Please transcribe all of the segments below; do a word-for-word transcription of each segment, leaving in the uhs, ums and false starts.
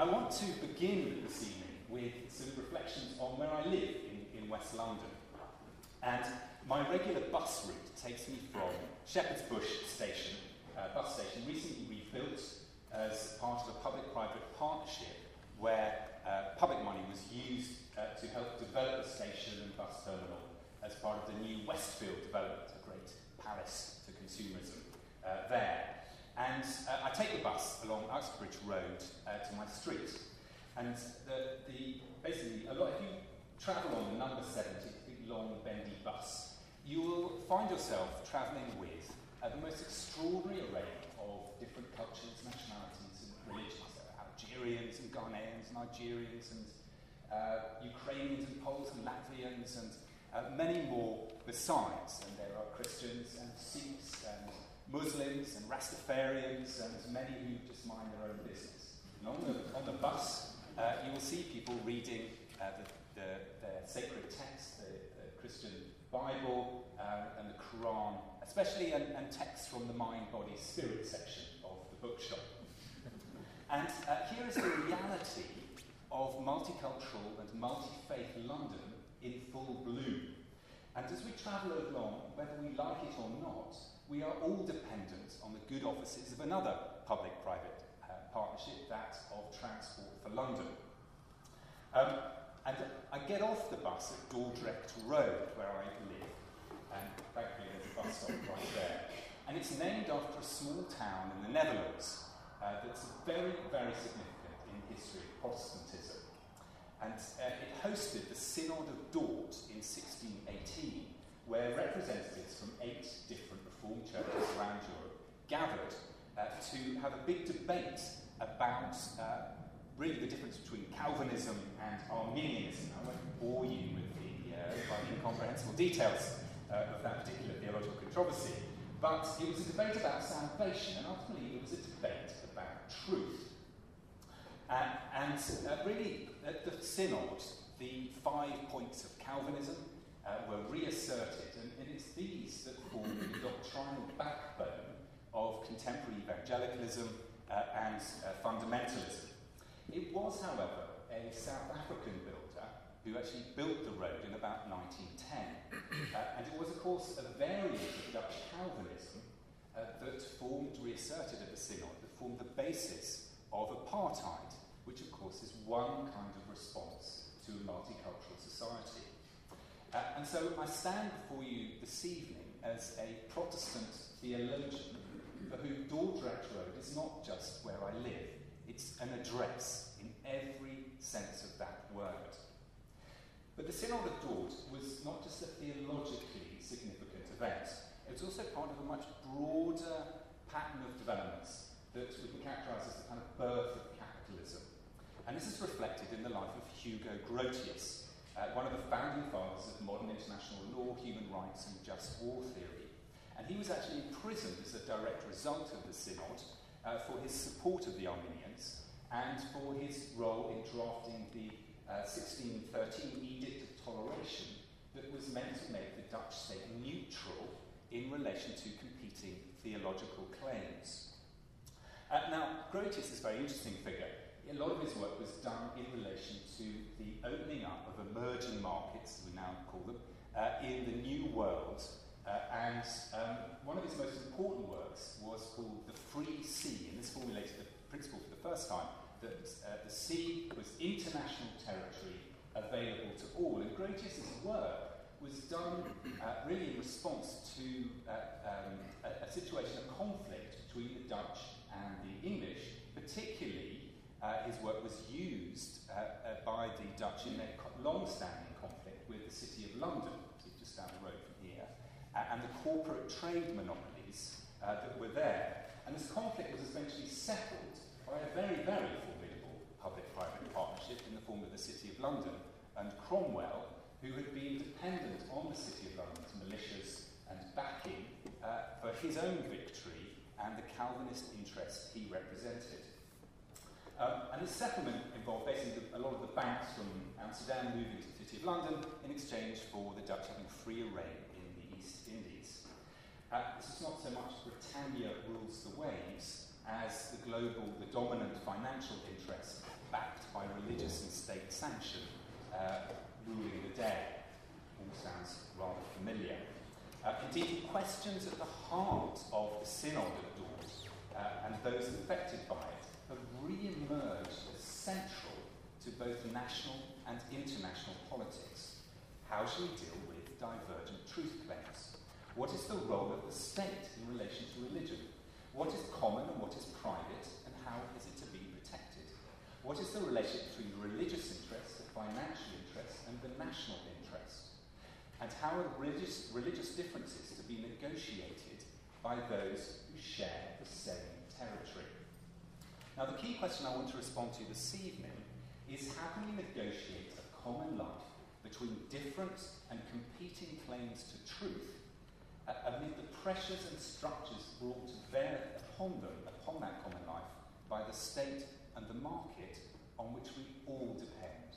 I want to begin this evening with some reflections on where I live in, in West London. And my regular bus route takes me from Shepherd's Bush Station, uh, bus station, recently rebuilt as part of a public-private partnership where uh, public money was used uh, to help develop the station and bus terminal as part of the new Westfield development, a great palace to consumerism uh, there. And uh, I take the bus along Uxbridge Road uh, to my street. And the, the, basically, a lot, if you travel on the number seventy, the big long bendy bus, you will find yourself travelling with uh, the most extraordinary array of different cultures, nationalities and religions. There are Algerians and Ghanaians, Nigerians and uh, Ukrainians and Poles and Latvians and uh, many more besides. And there are Christians and Sikhs and Muslims and Rastafarians and many who just mind their own business. And on the, on the bus, uh, you will see people reading uh, the, the, their sacred text, the, the Christian Bible uh, and the Quran, especially and, and texts from the Mind, Body, Spirit section of the bookshop. And uh, here is the reality of multicultural and multi-faith London in full bloom. And as we travel along, whether we like it or not, we are all dependent on the good offices of another public-private uh, partnership, that of Transport for London. Um, and I get off the bus at Dordrecht Road, where I live, and thankfully there's a bus stop right there. And it's named after a small town in the Netherlands uh, that's very, very significant in the history of Protestantism. And uh, it hosted the Synod of Dort in sixteen eighteen, where representatives from eight different Reformed churches around Europe gathered uh, to have a big debate about uh, really the difference between Calvinism and Arminianism. I won't bore you with the uh, incomprehensible details uh, of that particular theological controversy, but it was a debate about salvation, and ultimately it was a debate about truth. Uh, and uh, really, at the Synod, the five points of Calvinism Uh, were reasserted, and it is these that form the doctrinal backbone of contemporary evangelicalism uh, and uh, fundamentalism. It was, however, a South African builder who actually built the road in about nineteen ten, uh, and it was, of course, a variant of Dutch Calvinism uh, that formed, reasserted at the Synod, that formed the basis of apartheid, which, of course, is one kind of response to a multicultural society. Uh, and so I stand before you this evening as a Protestant theologian for whom Dordrecht Road is not just where I live, it's an address in every sense of that word. But the Synod of Dort was not just a theologically significant event, it was also part of a much broader pattern of developments that we can characterise as the kind of birth of capitalism. And this is reflected in the life of Hugo Grotius, Uh, one of the founding fathers of modern international law, human rights and just war theory. And he was actually imprisoned as a direct result of the Synod uh, for his support of the Arminians and for his role in drafting the uh, sixteen thirteen Edict of Toleration that was meant to make the Dutch state neutral in relation to competing theological claims. Uh, now, Grotius is a very interesting figure. A lot of his work was done in relation to the opening up of emerging markets, as we now call them, uh, in the New World. Uh, and um, one of his most important works was called The Free Sea, and this formulated the principle for the first time that uh, the sea was international territory available to all. And Grotius's work was done uh, really in response to uh, um, a, a situation of conflict between the Dutch and the English, particularly Uh, his work was used uh, uh, by the Dutch in their co- long-standing conflict with the City of London, just down the road from here, uh, and the corporate trade monopolies uh, that were there. And this conflict was eventually settled by a very, very formidable public-private partnership in the form of the City of London and Cromwell, who had been dependent on the City of London's militias and backing uh, for his own victory and the Calvinist interest he represented. Um, and this settlement involved basically a lot of the banks from Amsterdam moving to the City of London in exchange for the Dutch having freer reign in the East Indies. Uh, this is not so much Britannia rules the waves as the global, the dominant financial interest back uh, ruling the day. All sounds rather familiar. Uh, indeed, the questions at the heart of the Synod at Dort uh, and those affected by it have re-emerged as central to both national and international politics. How shall we deal with divergent truth claims? What is the role of the state in relation to religion? What is common and what is private, and how is it to be protected? What is the relationship between the religious interest, the financial interest, and the national interest? And how are religious, religious differences to be negotiated by those who share the same territory? Now, the key question I want to respond to this evening is how can we negotiate a common life between different and competing claims to truth uh, amid the pressures and structures brought to bear upon them, upon that common life, by the state and the market on which we all depend.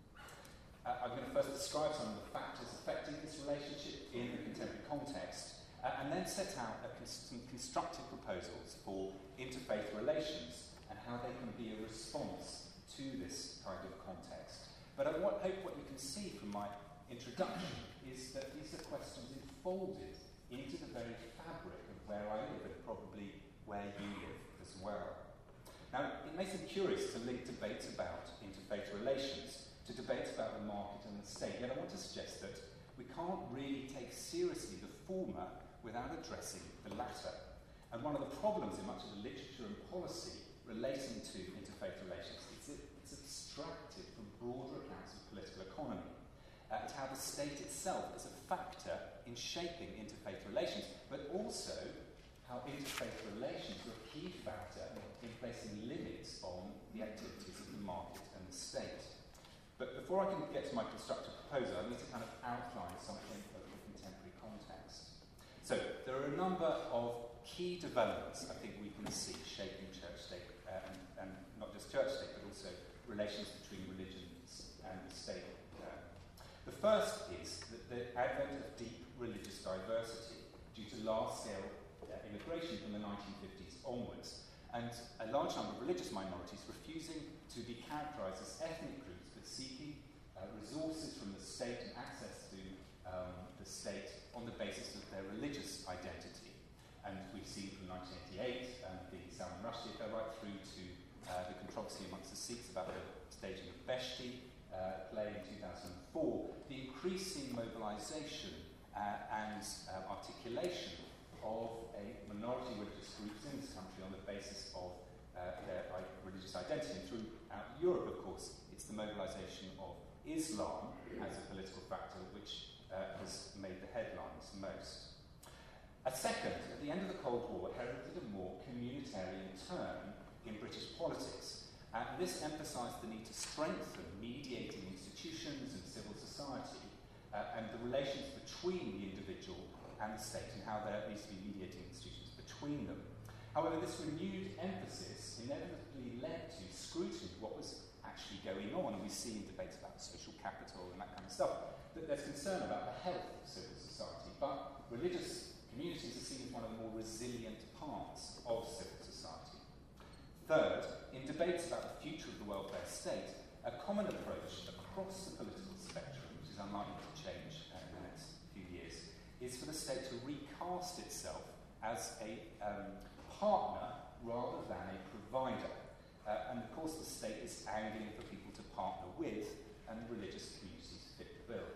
Uh, I'm going to first describe some of the factors affecting this relationship in the contemporary context, uh, and then set out a cons- some constructive proposals for interfaith relations and how they can be a response to this kind of context. But I want, hope what you can see from my introduction is that these are questions enfolded into the very fabric of where I live and probably where you live as well. Now, it may seem curious to link debates about interfaith relations to debates about the market and the state, yet I want to suggest that we can't really take seriously the former without addressing the latter. And one of the problems in much of the literature and policy relating to interfaith relations is that it's abstracted from broader accounts of political economy, uh, and how the state itself is a factor in shaping interfaith relations, but also how interfaith relations are a key factor in placing limits on the activities of the market and the state. But before I can get to my constructive proposal, I need to kind of outline something of the contemporary context. So there are a number of key developments I think we can see shaping church-state, uh, and, and not just church-state, but also relations between religions and the state. Uh, the first is that the advent of deep religious diversity due to large-scale uh, immigration from the nineteen fifties onwards, and a large number of religious minorities refusing to be characterised as ethnic groups, but seeking uh, resources from the state and access to um, the state on the basis of their religious identity. And we've seen from nineteen eighty-eight, um, the Salman Rushdie affair, right through to uh, the controversy amongst the Sikhs about the staging of Beheshti uh, play in two thousand four, the increasing mobilisation uh, and uh, articulation of a minority religious groups in this country on the basis of uh, their uh, religious identity. And throughout Europe, of course, it's the mobilisation of Islam as a political factor which uh, has made the headlines most. A second, at the end of the Cold War, heralded a more communitarian turn in British politics. And this emphasised the need to strengthen mediating institutions and civil society uh, and the relations between the individual and the state, and how there needs to be mediating institutions between them. However, this renewed emphasis inevitably led to scrutiny of what was actually going on, and we see in debates about social capital and that kind of stuff that there's concern about the health of civil society, but religious communities are seen as one of the more resilient parts of civil society. Third, in debates about the future of the welfare state, a common approach across the political spectrum, which is unlikely to change uh, in the next few years, is for the state to recast itself as a um, partner rather than a provider. Uh, and of course the state is angling for people to partner with, and religious communities fit the bill.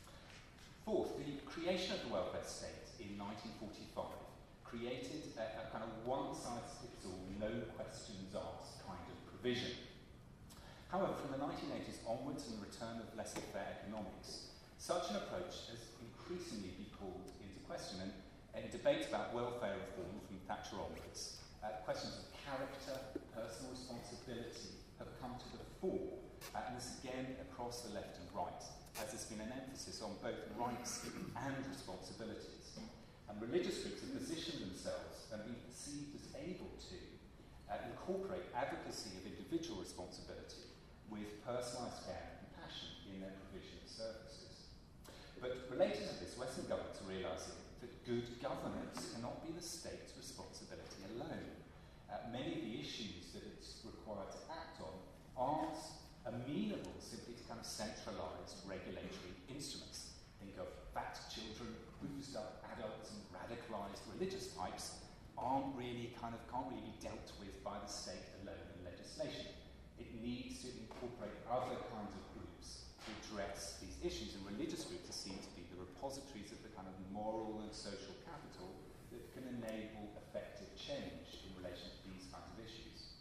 Fourth, the creation of the welfare state in nineteen forty-five created a, a kind of one-size-fits-all, no-questions-asked kind of provision. However, from the nineteen eighties onwards and the return of laissez-faire economics, such an approach has increasingly been called into question, and in debates about welfare reform from Thatcher onwards, uh, questions of character, personal responsibility have come to the fore, uh, and this again across the left and right, as there's been an emphasis on both rights and responsibilities. And religious groups have positioned themselves and have been perceived as able to uh, incorporate advocacy of individual responsibility with personalised care and compassion in their provision of services. But related to this, Western governments are realising that good governance cannot be the state's responsibility alone. Uh, many of the issues that it's required to act on aren't amenable simply to kind of of centralised regulatory instruments. Think of fat children, bruised up adults, and radicalised religious types aren't really kind of, can't really be dealt with by the state alone in legislation. It needs to incorporate other kinds of groups to address these issues, and religious groups are seen to be the repositories of the kind of moral and social capital that can enable effective change in relation to these kinds of issues.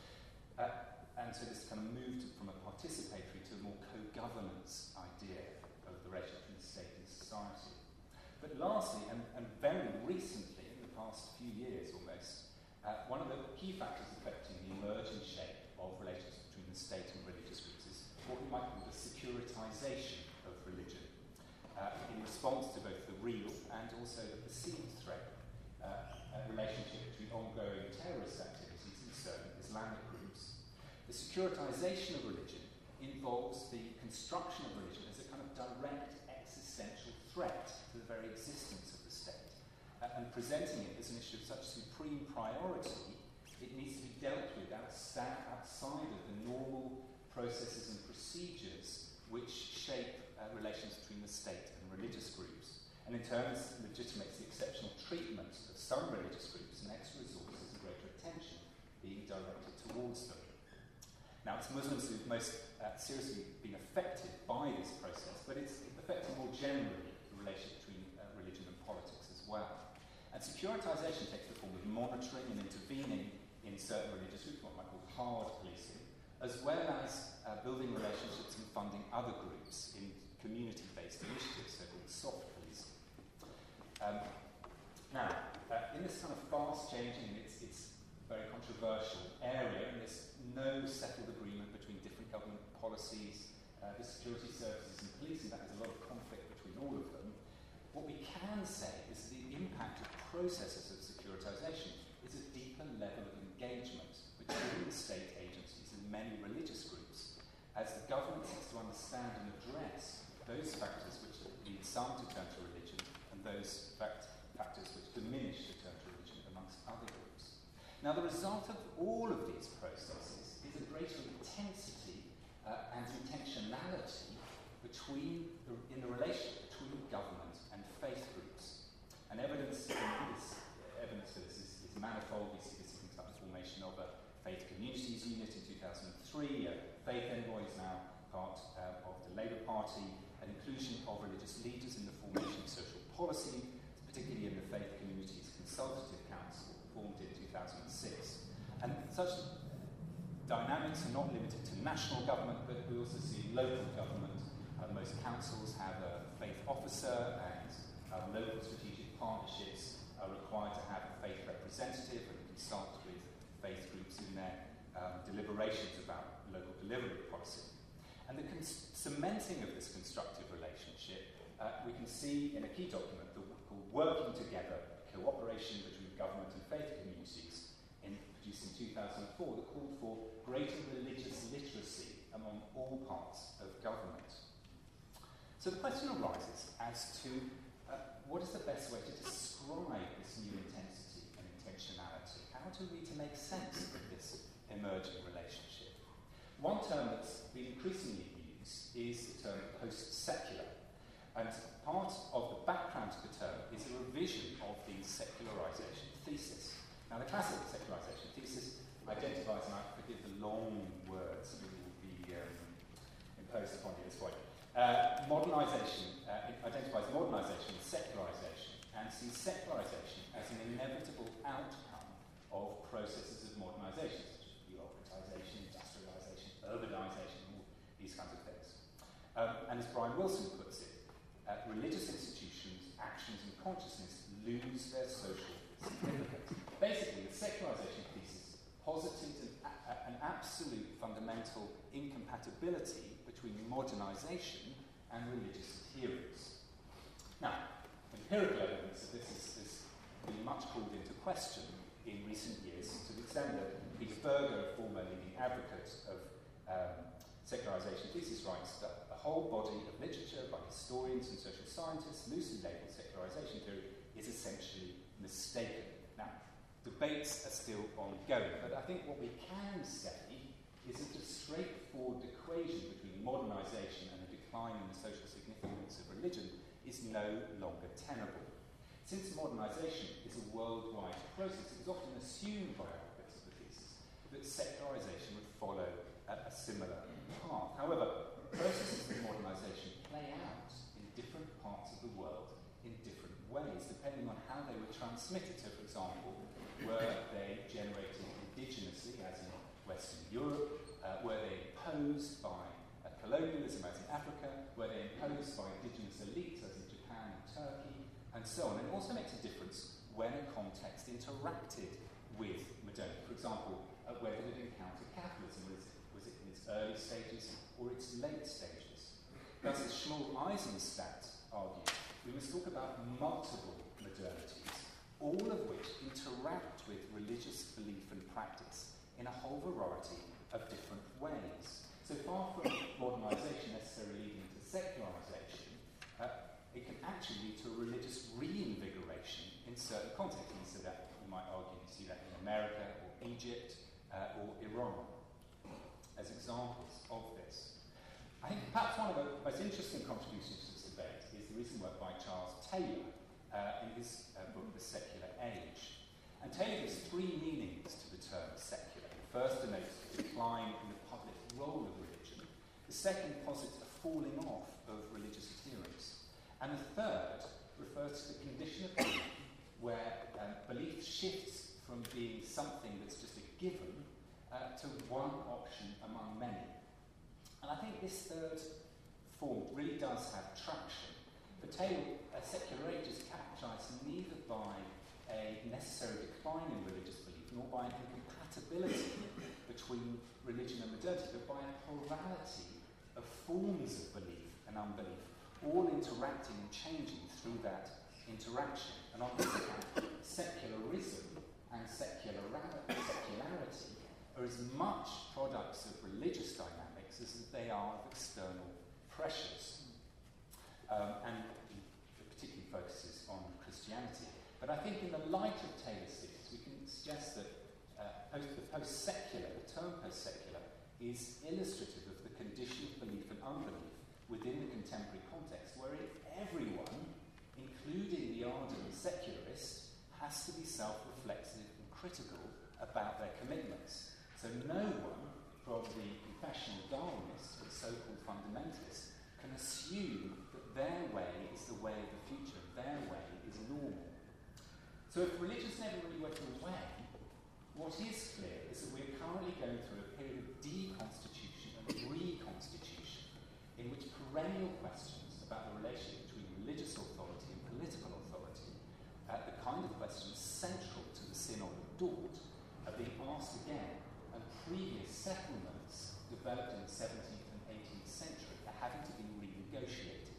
Uh, and so this kind of moved from a participatory to a more co-governance idea of the relationship between the state and society. But lastly, and, and very recently, in the past few years almost, uh, one of the key factors affecting the emerging shape of relations between the state and religious groups is what we might call the securitization of religion, uh, in response to both the real and also the perceived threat, uh, a relationship between ongoing terrorist activities and certain Islamic groups. The securitization of religion involves the construction of religion as a kind of direct existential threat to the very existence of the state, uh, and presenting it as an issue of such supreme priority, it needs to be dealt with outside, outside of the normal processes and procedures which shape uh, relations between the state and religious groups, and in turn legitimates the exceptional treatment of some religious groups and extra resources and greater attention being directed towards them. Now, it's Muslims who've most uh, seriously been affected by this process, but it's affecting more generally the relationship between uh, religion and politics as well. And securitization takes the form of monitoring and intervening in certain religious groups, what we might call hard policing, as well as uh, building relationships and funding other groups in community-based initiatives, so-called soft policing. Um, now, uh, in this kind of fast-changing, it's, it's very controversial area, and there's no settled agreement between different government policies, uh, the security services and policing. That there's a lot of conflict between all of them. What we can say is the impact of processes of securitization is a deeper level of engagement between the state agencies and many religious groups, as the government seeks to understand and address those factors which lead some to turn to religion and those fact- factors which diminish the turn to religion amongst other groups. Now, the result of all of these processes is a greater intensity uh, and intentionality between the, in the relationship between government and faith groups. And evidence, this, evidence for this is, is manifold. We see this in the formation of a Faith Communities Unit in two thousand three. Uh, Faith Envoy is now part uh, of the Labour Party. An inclusion of religious leaders in the formation of social policy, particularly in the Faith Communities Consultative Council, formed in two thousand six. And such dynamics are not limited to national government, but we also see local government. Uh, most councils have a faith officer, and uh, local strategic partnerships are required to have a faith representative and consult with faith groups in their um, deliberations about local delivery policy. And the cons- cementing of this constructive relationship uh, we can see in a key document the, called Working Together, Cooperation Between Government and Faith Communities, in, produced in two thousand four, that called for greater religious literacy among all parts of government. So the question arises as to uh, what is the best way to describe this new intensity and intentionality? How do we to make sense of this emerging relationship? One term that's been increasingly used is the term post-secular. And part of the background to the term is a revision of the secularization thesis. Now, the classic secularization thesis identifies, and I forgive the long words that will be um, imposed upon you at this point, uh, modernization, uh, it identifies modernization and secularization, and sees secularization as an inevitable outcome of processes of modernization, such as bureaucratization, industrialization, urbanization, all these kinds of things. Um, and as Brian Wilson puts it, uh, religious institutions, actions, and consciousness lose their social significance. Basically, the secularization thesis posited an, a, an absolute fundamental incompatibility between modernization and religious adherence. Now, empirical evidence of this is, has been much called into question in recent years, to the extent that Peter Berger, a former leading advocate of um, secularization thesis, writes that the whole body of literature by historians and social scientists loosely labelled secularization theory is essentially mistaken. Now, debates are still ongoing, but I think what we can say is that a straightforward equation between modernisation and a decline in the social significance of religion is no longer tenable. Since modernisation is a worldwide process, it was often assumed by authors of the thesis that secularisation would follow a, a similar path. However, processes of modernisation play out in different parts of the world in different ways, depending on how they were transmitted. So, for example, were they generated indigenously, as in Western Europe? Uh, were they imposed by uh, colonialism, as in Africa? Were they imposed by indigenous elites, as in Japan and Turkey? And so on. And it also makes a difference when a context interacted with modernity. For example, uh, whether it encountered capitalism, was it, was it in its early stages or its late stages? Thus, as Shmuel Eisenstadt argued, we must talk about multiple modernities, all of which interact with religious belief and practice in a whole variety of different ways. So far from modernisation necessarily leading to secularisation, uh, it can actually lead to a religious reinvigoration in certain contexts. And so that you might argue you see that in America or Egypt uh, or Iran as examples of this. I think perhaps one of the most interesting contributions to this debate is the recent work by Charles Taylor uh, in his uh, book, The Secular Age. And Taylor gives three meanings to the term secular. The first denotes the decline in the public role of religion. The second posits a falling off of religious adherence. And the third refers to the condition of belief where um, belief shifts from being something that's just a given uh, to one option among many. And I think this third form really does have traction. For Taylor, a secular age is characterised neither by a necessary decline in religious belief nor by an incompatibility between religion and modernity, but by a plurality of forms of belief and unbelief, all interacting and changing through that interaction. And on this account, secularism and seculara- secularity are as much products of religious dynamics as they are of external pressures. Um, and it particularly focuses on Christianity. But I think in the light of Taylor's thesis, we can suggest that uh, post, the post-secular, the term post-secular, is illustrative of the condition of belief and unbelief within the contemporary context, wherein everyone, including the ardent secularist, has to be self-reflexive and critical about their commitments. So no one, from the confessional Darwinist to the so-called fundamentalist, can assume that their way is the way of the future, their way is normal. So if religious never really went away, what is clear is that we're currently going through a period of deconstitution and reconstitution, in which perennial questions about the relationship between religious authority and political authority, uh, the kind of questions central to the Synod of Dort, are being asked again, and previous settlements developed in the seventeenth and eighteenth century are having to be renegotiated.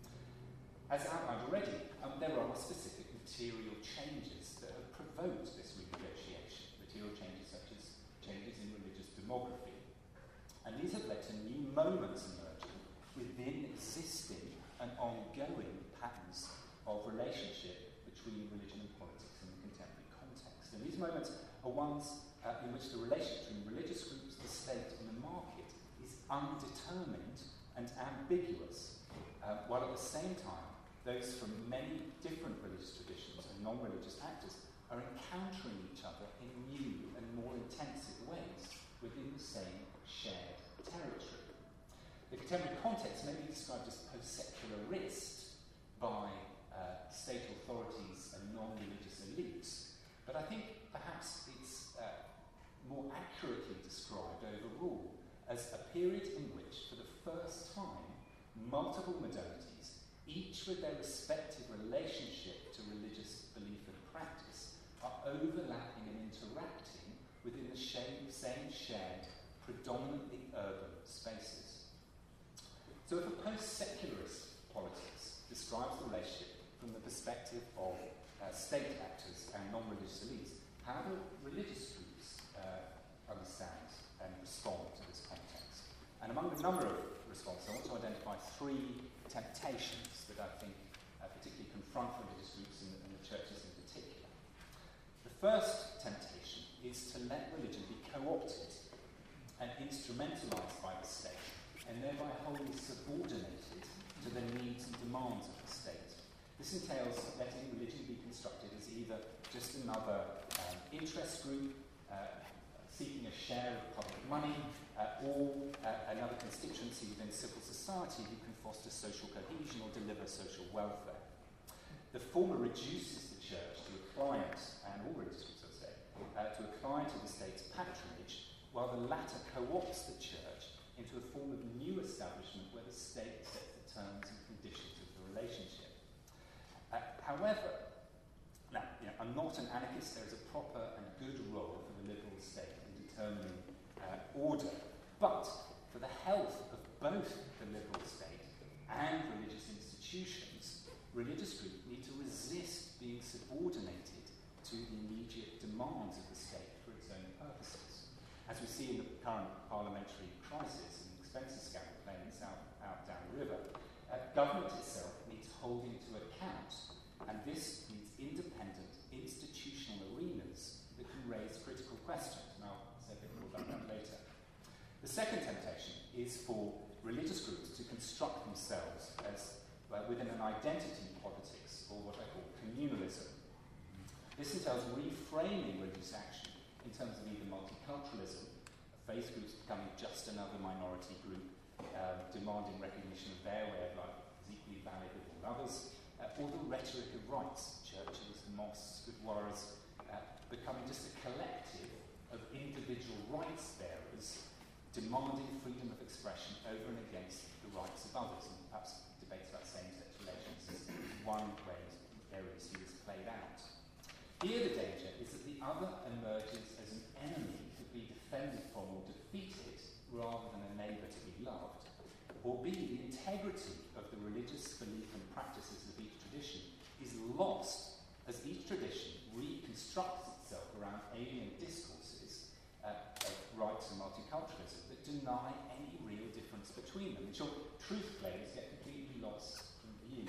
As outlined already, um, there are specific material changes that have provoked this renegotiation, material changes such as changes in religious demography. And these have led to new moments emerging within existing and ongoing patterns of relationship between religion and politics in the contemporary context. And these moments are ones uh, in which the relationship between religious groups, the state, and the market is undetermined and ambiguous, uh, while at the same time, those from many different religious traditions and non-religious actors are encountering each other in new and more intensive ways within the same shared territory. The contemporary context may be described as post-secularist by uh, state authorities and non-religious elites, but I think perhaps it's uh, more accurately described overall as a period in which, for the first time, multiple modernities, each with their respective relationship to religious belief and practice, are overlapping and interacting within the same, same shared, predominantly urban spaces. So if a post-secularist politics describes the relationship from the perspective of uh, state actors and non-religious elites, how do religious groups uh, understand and respond to this context? And among the number of responses, I want to identify three temptations that I think uh, particularly confront religious groups and, and the churches in particular. The first temptation is to let religion be co-opted and instrumentalised by the state, and thereby This entails letting religion be constructed as either just another um, interest group uh, seeking a share of public money, uh, or uh, another constituency within civil society who can foster social cohesion or deliver social welfare. The former reduces the church to a client, and all religious groups, I would say, uh, to a client of the state's patronage, while the latter co-opts the church into a form of new establishment where the state sets the terms and conditions of the relationship. Uh, however, now, you know, I'm not an anarchist. There is a proper and good role for the liberal state in determining uh, order. But for the health of both the liberal state and religious institutions, religious groups need to resist being subordinated to the immediate demands of the state for its own purposes. As we see in the current parliamentary crisis and expenses scandal playing this out, out down the river, uh, government itself needs holding to account, and this needs independent institutional arenas that can raise critical questions. And I'll say a bit more about that later. The second temptation is for religious groups to construct themselves as uh, within an identity politics, or what I call communalism. This entails reframing religious action in terms of either multiculturalism, faith groups becoming just another minority group, uh, demanding recognition of their way of life as equally valid with all others, uh, or the rhetoric of rights, churches, mosques, gurdwaras, uh, becoming just a collective of individual rights bearers demanding freedom of expression over and against the rights of others, and perhaps debates about same-sex relations is one way area to see this played out. Here the danger is that the other emerges as an enemy to be defended from or defeated rather than a neighbour to be loved, or B, the integrity of the religious belief and practices of each tradition is lost as each tradition reconstructs itself around alien discourses uh, of rights and multiculturalism that deny any real difference between them. In short, truth claims get completely lost from view.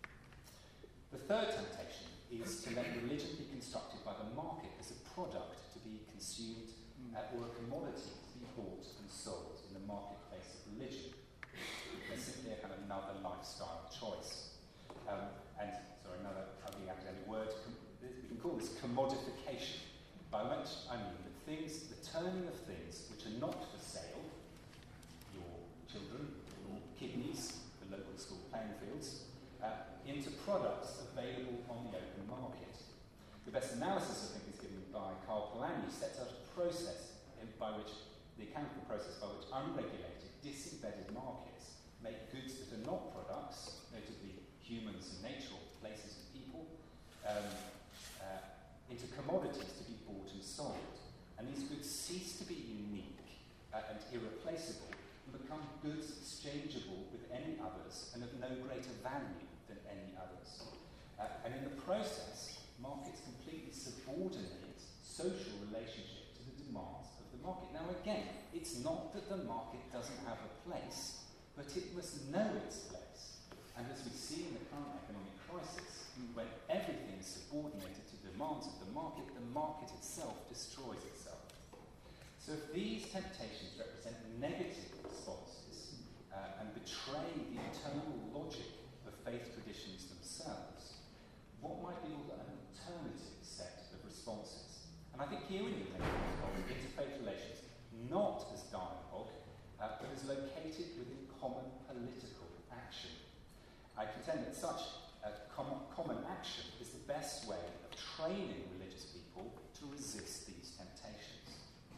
The third temptation is to let religion be constructed by the market as a product to be consumed uh, or a commodity to be bought and sold in the marketplace of religion. There's simply a kind of another lifestyle choice. Um, and, sorry, another ugly academic word, com- we can call this commodification, by which I mean that things, the turning of things which are not for sale, your children, your kidneys, the local school playing fields, uh, into products available on the open market. The best analysis, I think, is given by Karl Polanyi, sets out a process in, by which, the account of the process by which unregulated, disembedded markets make goods that are not products, notably humans and nature, places and people, um, uh, into commodities to be bought and sold. And these goods cease to be unique uh, and irreplaceable and become goods exchangeable with any others and of no greater value than any others. Uh, and in the process, markets completely subordinate social relationship to the demands of the market. Now again, it's not that the market doesn't have a place, but it must know its place. And as we see in the current economic crisis, when everything is subordinated to demands of the market, the market itself destroys itself. So if these temptations represent negative responses uh, and betray the internal logic of faith traditions themselves, what might be an alternative set of responses? And I think here we need to think of interfaith relations not as dialogue, uh, but as located within common political action. I contend that such uh, common, common action is the best way of training religious people to resist these temptations.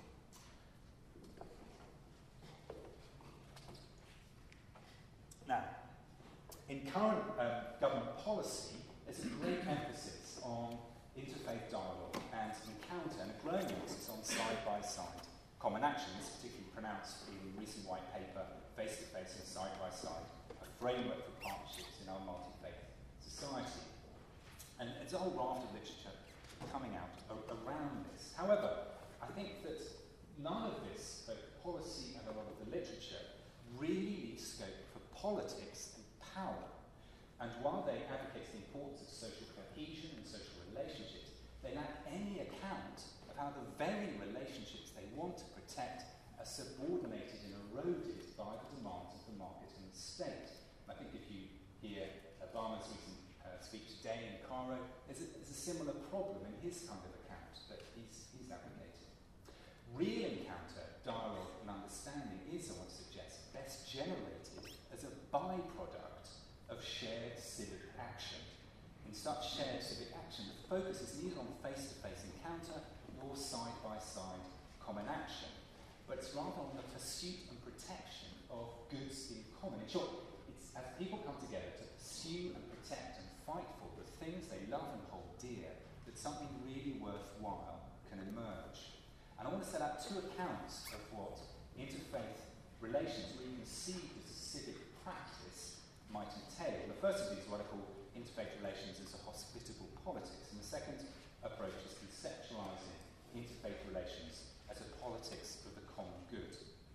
Now, in current um, government policy, there's a great emphasis on interfaith dialogue and encounter, and a growing emphasis on side-by-side common action. This is particularly pronounced in the recent white paper, Face-to-Face and Side-by-Side, a framework for partnerships in our multi-faith society. And there's a whole raft of literature coming out a- around this. However, I think that none of this, both policy and a lot of the literature, really leaves scope for politics and power. And while they advocate the importance of social cohesion and social relationships, they lack any account of how the very relationships they want to protect are subordinated and eroded by the demands of the market and the state. And I think if you hear Obama's recent uh, speech day in Cairo, there's a, there's a similar problem in his kind of account that he's, he's advocating. Real encounter, dialogue and understanding is, I want to suggest, best generated as a byproduct of shared civic action. In such shared civic action, the focus is neither on face-to-face encounter nor side-by-side common action, but it's rather on the pursuit and protection of goods in common. In short, it's as people come together to pursue and protect and fight for the things they love and hold dear that something really worthwhile can emerge. And I want to set out two accounts of what interfaith relations, really conceived as a civic practice, might entail. The first of these is what I call interfaith relations as a hospitable politics, and the second approach is conceptualising interfaith relations as a politics of the common good.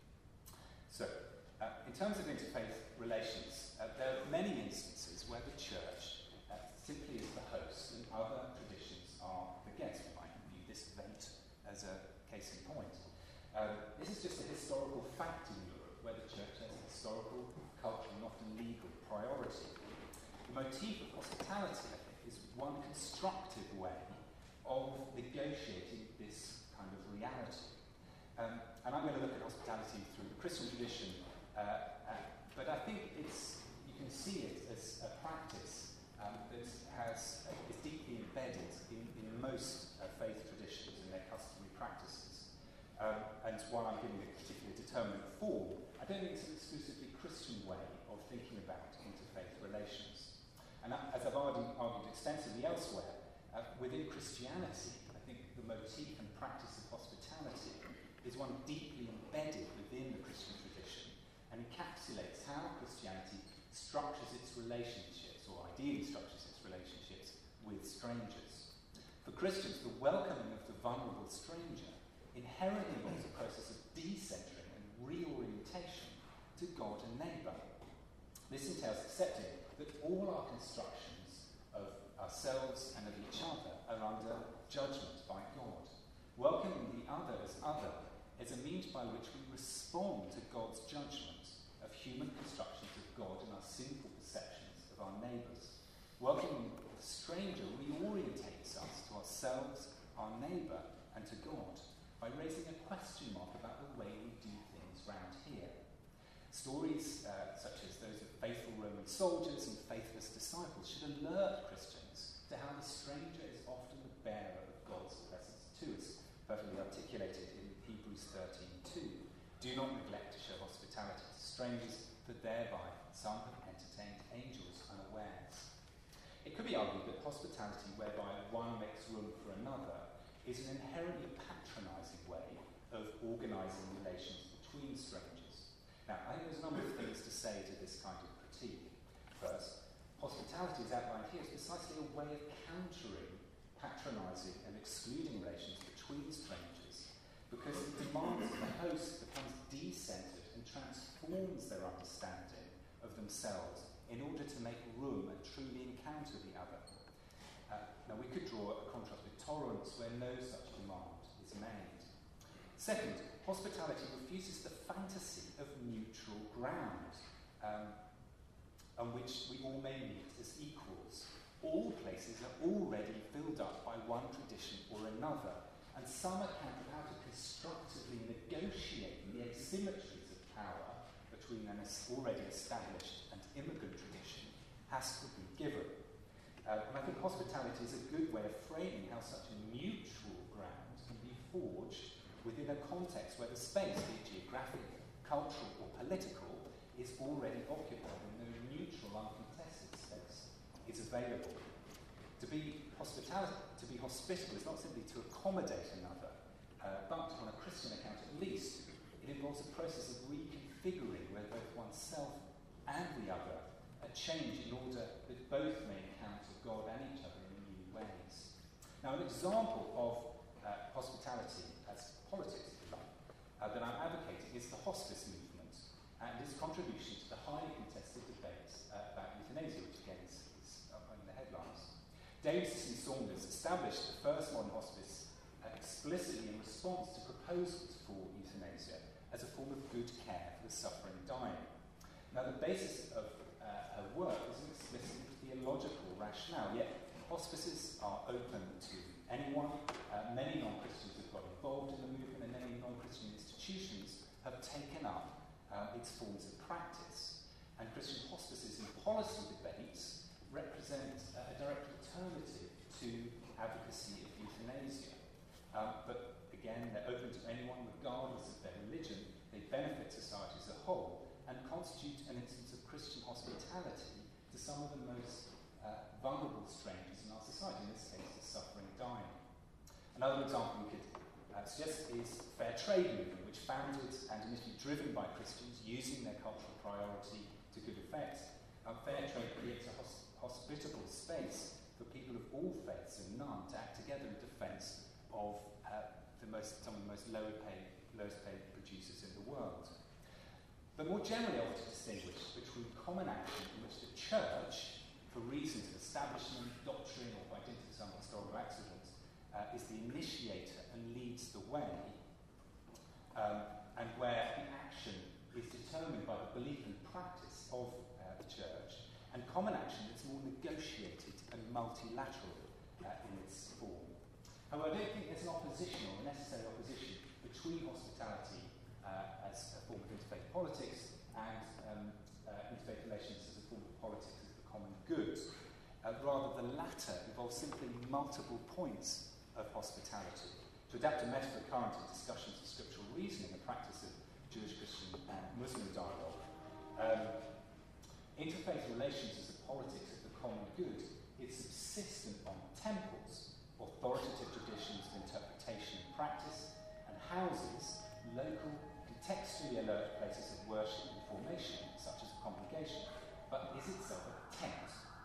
So, uh, in terms of interfaith relations, uh, there are many instances where the church uh, simply is the host and other traditions are the guest. We might view this event as a case in point. Um, this is just a historical fact in Europe where the church has a historical, cultural, and often legal priority. The motif of hospitality, I think, is one constructive way of negotiating this kind of reality. Um, and I'm going to look at hospitality through the Christian tradition, uh, uh, but I think it's you can see it as a practice um, that has uh, is deeply embedded in, in most uh, faith traditions and their customary practices. Um, and while I'm giving it a particularly determinate form, I don't think it's an exclusively Christian way of thinking about interfaith relations. And uh, as I've argued, argued extensively elsewhere, uh, within Christianity, I think the motif and practice of hospitality is one deeply embedded within the Christian tradition and encapsulates how Christianity structures its relationships, or ideally structures its relationships, with strangers. For Christians, the welcoming of the vulnerable stranger inherently involves a process of decentering and reorientation to God and neighbour. This entails accepting that all our constructions of ourselves and of each other are under judgment by God. Welcoming the other as other is a means by which we respond to God's judgment of human constructions of God and our sinful perceptions of our neighbours. Welcoming the stranger reorientates us to ourselves, our neighbour, and to God by raising a question mark about the way we do things round here. Stories uh, such as those of faithful Roman soldiers and faithless disciples should alert Christians to how the stranger is often the bearer of God's presence to us, perfectly articulated in Hebrews thirteen two. Do not neglect to show hospitality to strangers, for thereby some have entertained angels unawares. It could be argued that hospitality whereby one makes room for another is an inherently patronising way of organising relations between strangers. Now, I think there's a number of things to say to this kind of critique. First, hospitality is outlined here as precisely a way of countering patronising and excluding relations between strangers, because it demands that the host becomes decentered and transforms their understanding of themselves in order to make room and truly encounter the other. Uh, now, we could draw a contrast with tolerance where no such demand is made. Second, hospitality refuses the fantasy of neutral ground um, on which we all may meet as equals. All places are already filled up by one tradition or another, and some account of how to constructively negotiate the asymmetries of power between an already established and immigrant tradition has to be given. Uh, and I think hospitality is a good way of framing how such a neutral ground can be forged within a context where the space, be it geographic, cultural, or political, is already occupied and no neutral, uncontested space is available. To be hospitality, to be hospitable is not simply to accommodate another, uh, but on a Christian account at least, it involves a process of reconfiguring where both oneself and the other are changed in order that both may encounter God and each other in new ways. Now, an example of uh, hospitality as politics, if you like, uh, that I'm advocating is the hospice movement and its contribution to the highly contested debates uh, about euthanasia, which again is, is up in the headlines. David Cicely Saunders established the first modern hospice uh, explicitly in response to proposals for euthanasia as a form of good care for the suffering and dying. Now, the basis of uh, her work is an explicitly theological rationale, yet Hospices are open to anyone. Uh, many non-Christians have got involved in the movement, and many non-Christian institutions have taken up uh, its forms of practice. And Christian hospices in policy debates represent uh, a direct alternative to advocacy of euthanasia. Um, but again, they're open to anyone regardless of their religion. They benefit society as a whole and constitute an instance of Christian hospitality to some of the most uh, vulnerable strangers in our society, in this case, the suffering dying. Another example we could uh, suggest is fair trade movement, which founded and initially driven by Christians using their cultural priority to good effect. Uh, fair trade creates a hos- hospitable space for people of all faiths and none to act together in defence of uh, the most, some of the most lower paid, lowest paid producers in the world. But more generally, I want to distinguish between common action in which the church, for reasons of establishment, doctrine, or by dint of some historical accident, uh, is the initiator and leads the way, um, and where the action is determined by the belief and practice of uh, the church, and common action that's more negotiated and multilateral uh, in its form. However, I don't think there's an opposition or a necessary opposition between hospitality uh, as a form of interfaith politics and um, uh, interfaith relations as a form of politics of the common good. Uh, rather, the latter involves simply multiple points of hospitality. To adapt a metaphor current in discussions of scriptural reasoning, the practice of Jewish, Christian, and Muslim dialogue, um, interfaith relations as a politics of the common good is subsistent on temples, authoritative traditions of interpretation and practice, and houses, local, contextually alert places of worship and formation, such as a congregation, but is itself a tent,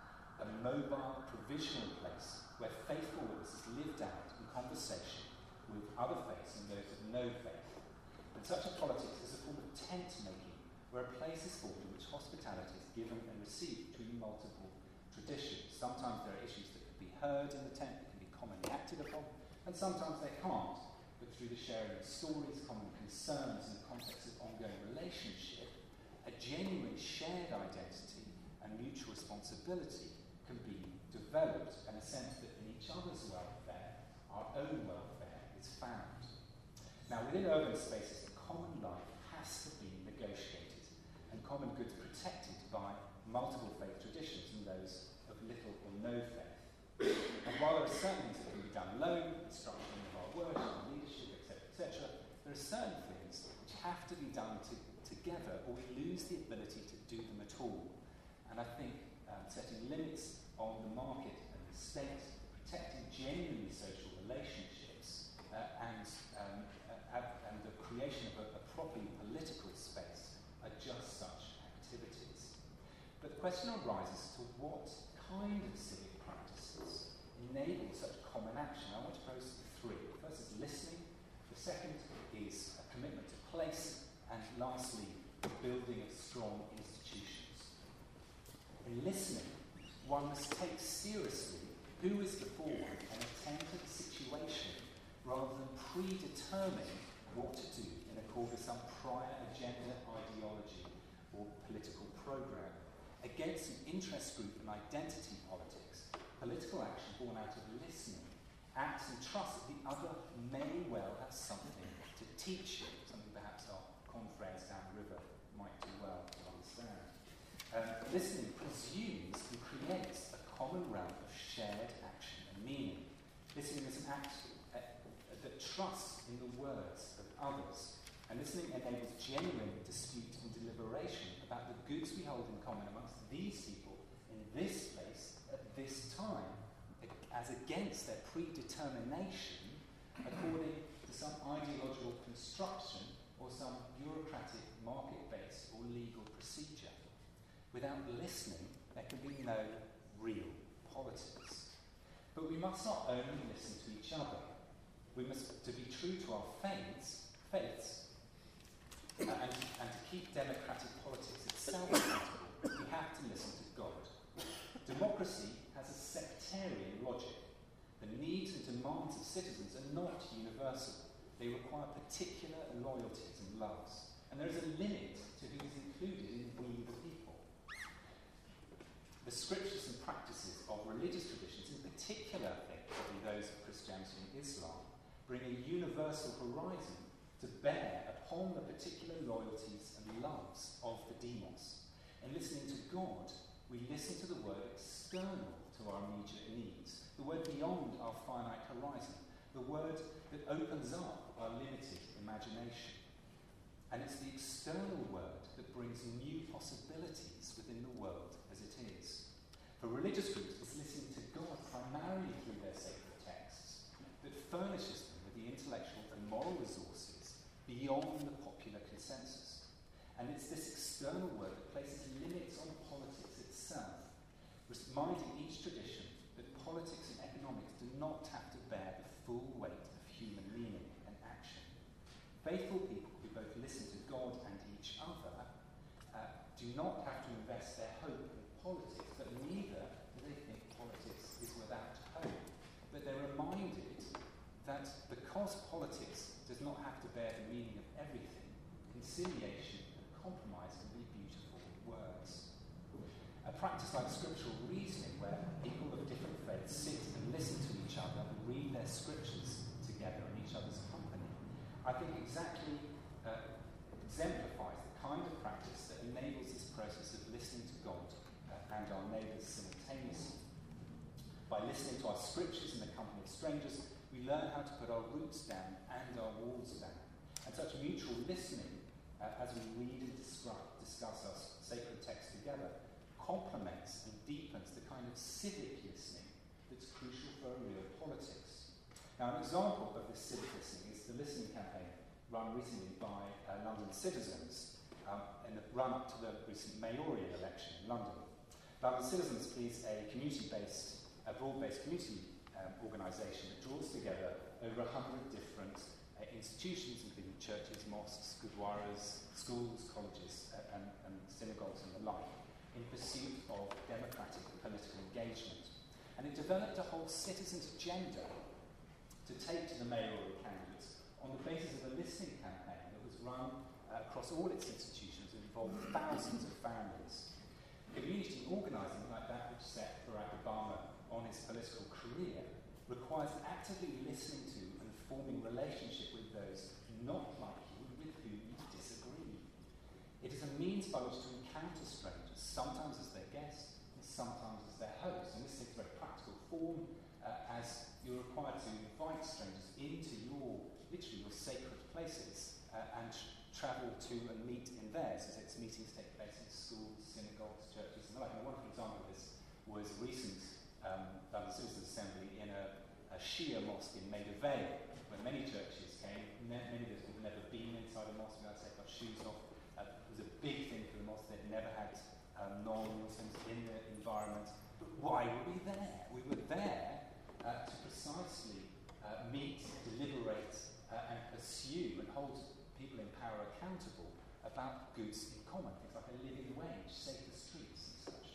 a mobile, provisional place where faithful witnesses lived out in conversation with other faiths and those of no faith. And such a politics is a form of tent-making, where a place is formed in which hospitality is given and received between multiple traditions. Sometimes there are issues that can be heard in the tent that can be commonly acted upon, and sometimes they can't. But through the sharing of stories, common concerns, in the context of ongoing relationship, a genuine shared identity and mutual responsibility can be developed, and a sense that in each other's welfare, our own welfare is found. Now, within urban spaces, common life has to be negotiated, and common goods protected by multiple faith traditions and those of little or no faith. And while there are certain things that can be done alone, instruction of our worship and leadership, et cetera, et cetera, there are certain things which have to be done to, together, or we lose the ability to do them at all. And I think um, setting limits on the market and the state, protecting genuinely social relationships, uh, and, um, uh, and the creation of a, a properly political space are just such activities. But the question arises to what kind of civic practices enable such common action. I want to pose three. The first is listening, the second is a commitment to place, and lastly, the building of strong institutions. In listening, one must take seriously who is before one and attend to the situation rather than predetermine what to do in accord with some prior agenda, ideology, or political program. Against an interest group and identity politics, political action born out of listening acts and trust that the other may well have something to teach you, something perhaps our confreres down the river might do well to understand. Um, listening presumes and creates a common realm of shared action and meaning. Listening is an act uh, that trusts in the words of others, and listening enables genuine dispute and deliberation about the goods we hold in common amongst these people in this place at this time, as against their predetermination according to some ideological construction or some bureaucratic market-based or legal procedure. Without listening, there can be no real politics. But we must not only listen to each other. We must, to be true to our faiths, faiths uh, and, and to keep democratic politics itself accountable, we have to listen to God. Democracy has a sectarian logic. The needs and demands of citizens are not universal. They require particular loyalties and loves. And there is a limit to who is included in we the people. The scriptures and practices of religious traditions in particular bring a universal horizon to bear upon the particular loyalties and loves of the demos. In listening to God, we listen to the word external to our immediate needs, the word beyond our finite horizon, the word that opens up our limited imagination. And it's the external word that brings new possibilities within the world as it is. For religious groups, it's listening to God primarily through their sacred texts that furnishes them with the intellectual and moral resources beyond the popular consensus. And it's this external word that places limits on politics itself, reminding each tradition that politics and economics do not have to bear the full weight of human meaning and action. Faithful people who both listen to God and each other uh, do not have to invest their hope in politics, but neither do they think politics is without hope. But they're reminded that because politics does not have to bear the meaning of everything, conciliation and compromise can be beautiful words. A practice like scriptural reasoning, where people of different faiths sit and listen to each other and read their scriptures together in each other's company, I think exactly uh, exemplifies the kind of practice that enables this process of listening to God uh, and our neighbours simultaneously. By listening to our scriptures in the company of strangers, we learn how to put our roots down and our walls down. And such mutual listening, uh, as we read and discuss, discuss our sacred text together, complements and deepens the kind of civic listening that's crucial for a real politics. Now, an example of this civic listening is the listening campaign run recently by uh, London Citizens um, in the run-up to the recent mayoral election in London. London Citizens is a community-based, a broad-based community um, organisation that draws together over a hundred different uh, institutions, including churches, mosques, gurdwaras, schools, colleges, uh, and, and synagogues and the like, in pursuit of democratic political engagement. And it developed a whole citizens' agenda to take to the mayoral candidates on the basis of a listening campaign that was run uh, across all its institutions and involved thousands of families. Community organising like that which set Barack Obama on his political career requires actively listening to and forming relationship with those not like you and with whom you disagree. It is a means by which to encounter strangers, sometimes as their guests and sometimes as their hosts. And this takes a very practical form uh, as you're required to invite strangers into your, literally your sacred places uh, and tr- travel to and meet in theirs, as its meetings take place in schools, synagogues, churches, and the like. And a wonderful example of this was a recent um, London Citizens Assembly in a, a Shia mosque in Maida Vale, where many churches came. Many of those people had never been inside a mosque without taking their shoes off. Uh, it was a big thing for the mosque. They'd never had um, non-Muslims in the environment. But why were we there? We were there uh, to precisely uh, meet, deliberate, uh, and pursue and hold people in power accountable about goods in common, things like a living wage, safer streets, and such.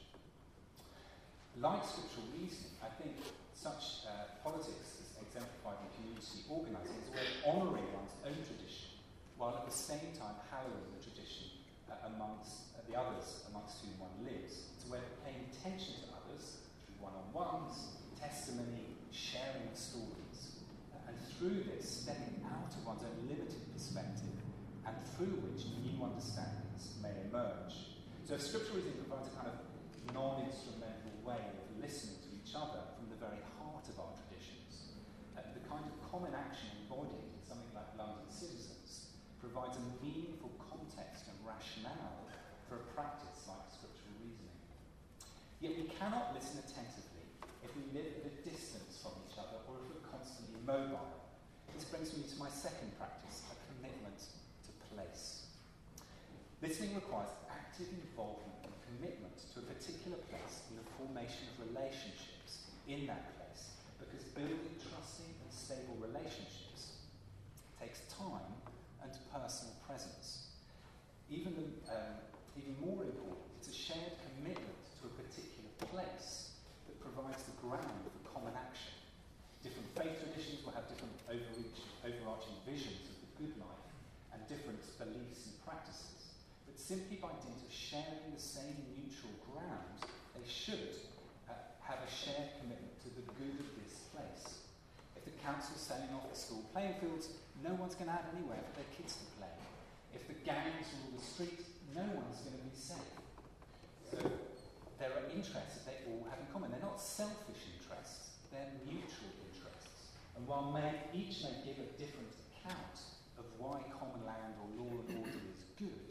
Like scriptural reasoning, I think such uh, politics as exemplified in community organising is a way of honouring one's own tradition, while at the same time hallowing the tradition uh, amongst uh, the others amongst whom one lives. It's a way of paying attention to others through one-on-ones, testimony, sharing of stories, uh, and through this stepping out of one's own limited perspective, and through which new understandings may emerge. So if scriptural reasoning provides a kind of non-instrumental way of listening to each other from the very heart of our traditions, uh, the kind of common action embodied in something like London Citizens provides a meaningful context and rationale for a practice like scriptural reasoning. Yet we cannot listen attentively if we live at a distance from each other or if we're constantly mobile. This brings me to my second practice, a commitment to place. Listening requires active involvement and commitment to a particular place in the formation of relationships in that place, because building trusting and stable relationships takes time and personal presence. Even, the, um, even more important, it's a shared commitment to a particular place that provides the ground for common action. Different faith traditions will have different overreach, overarching visions of the good life and different beliefs and practices. But simply by dint of sharing the same neutral ground, they should uh, have a shared commitment to the good of this place. If the council selling off the school playing fields, no one's going to have anywhere for their kids to play. If the gangs rule the street, no one's going to be safe. So there are interests that they all have in common. They're not selfish interests, they're mutual interests. And while may, each may give a different account of why common land or law and order is good,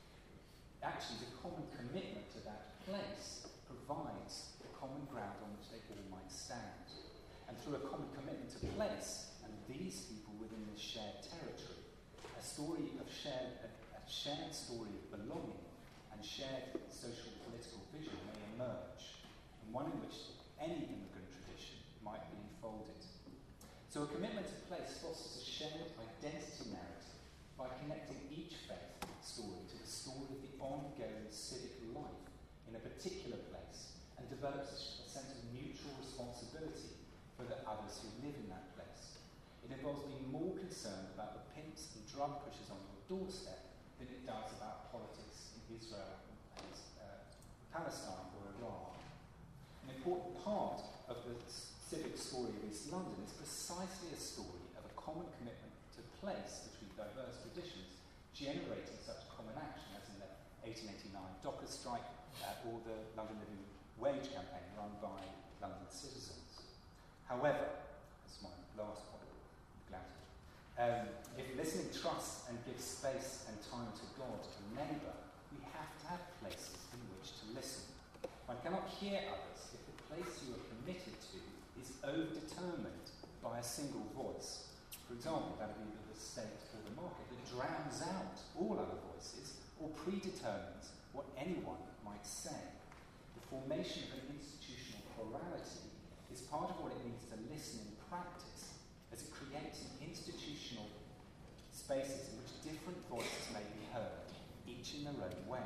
actually the common commitment to that place provides the common ground on which they all might stand. And through a common commitment to place and these people within this shared territory, a story of shared, a, a shared story of belonging and shared social political vision may emerge, and one in which any immigrant tradition might be enfolded. So a commitment to place fosters a shared identity narrative by connecting each faith story to the story of the ongoing civic life in a particular place, and develops a sense of mutual responsibility for the others who live in that place. It involves being more concerned about the pimps and drug pushers on your doorstep than it does about politics in Israel and uh, Palestine or Iran. An important part of the civic story of East London is precisely a story of a common commitment to place between diverse traditions, generating such common action as in the eighteen eighty-nine Dockers strike uh, or the London Living Wage campaign run by London citizens. However, that's my last point, glad to. Um, if listening trusts and gives space and time to God and neighbour, we have to have places in which to listen. One cannot hear others if the place you are committed to is overdetermined by a single voice. For example, that would be either the state or the market that drowns out all other voices or predetermines what anyone might say. The formation of an institutional plurality is part of what it means to listen in practice, as it creates an institutional spaces in which different voices may be heard, each in their own way.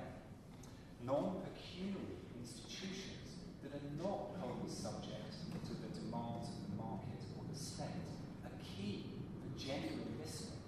Non-pecuniary institutions that are not wholly subject to the demands of the market or the state are key for genuine listening.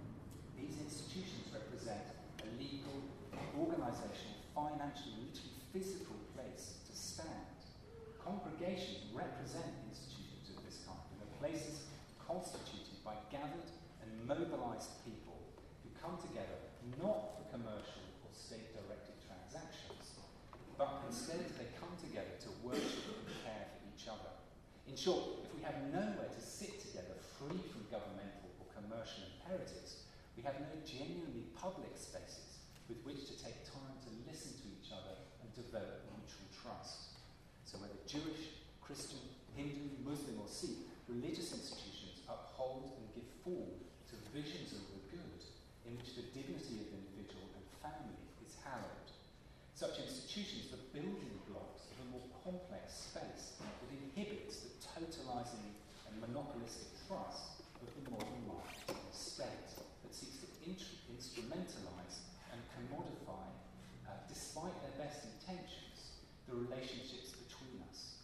These institutions represent a legal, organisational, financial, literally physical place to stand. Congregations represent institutions of this kind, and are places constituted by gathered and mobilised people who come together not for commercial or state-directed transactions, but instead they come together to worship and care for each other. In short, if we have nowhere to sit together free from governmental or commercial imperatives, we have no genuinely public spaces with which to take time to listen to each other and develop mutual trust. So whether Jewish, Christian, Hindu, Muslim or Sikh, religious institutions uphold and give form to visions of the good in which the dignity of the individual and family is hallowed. Such institutions are building blocks of a more complex space that inhibits the totalising and monopolistic thrust of the modern life of the state that seeks to int- instrumentalise and commodify, uh, despite their best intentions, the relationships between us.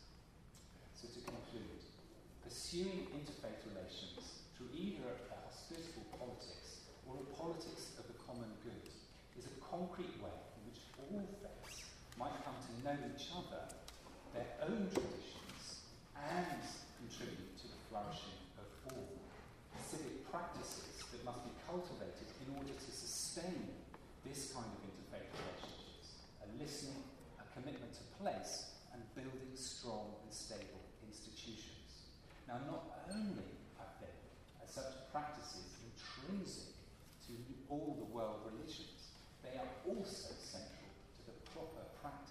So to conclude, pursuing interfaith relations through either a hospitable politics or a politics of the common good is a concrete way in which all faiths might come to know each other, their own traditions, and contribute to the flourishing of all. Civic practices that must be cultivated in order to sustain this kind of interfaith relationships, a listening, a commitment to place, and building strong and stable institutions. Now, not only I think are such practices intrinsic to all the world religions, they are also central to the proper practice